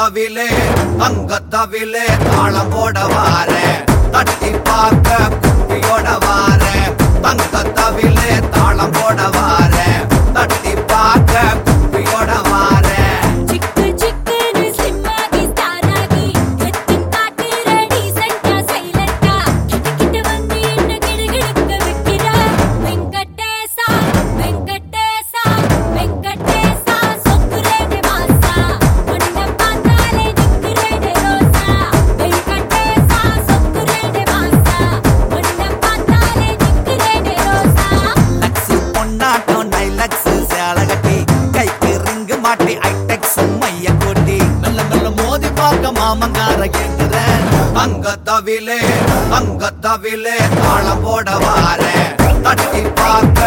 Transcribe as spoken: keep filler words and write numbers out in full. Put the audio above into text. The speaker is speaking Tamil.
தவிலே தங்க தவிலே தாளம் போட வார தட்டி பார்க்க குப்பியோட வார தங்க தவிலே தாளம் போட வார தட்டி பார்க்க குப்பியோட வார மாமங்கார கேட்கிறேன் தங்க தவிலே தங்க தவிலே தாளம் போட வார தட்டி பார்க்க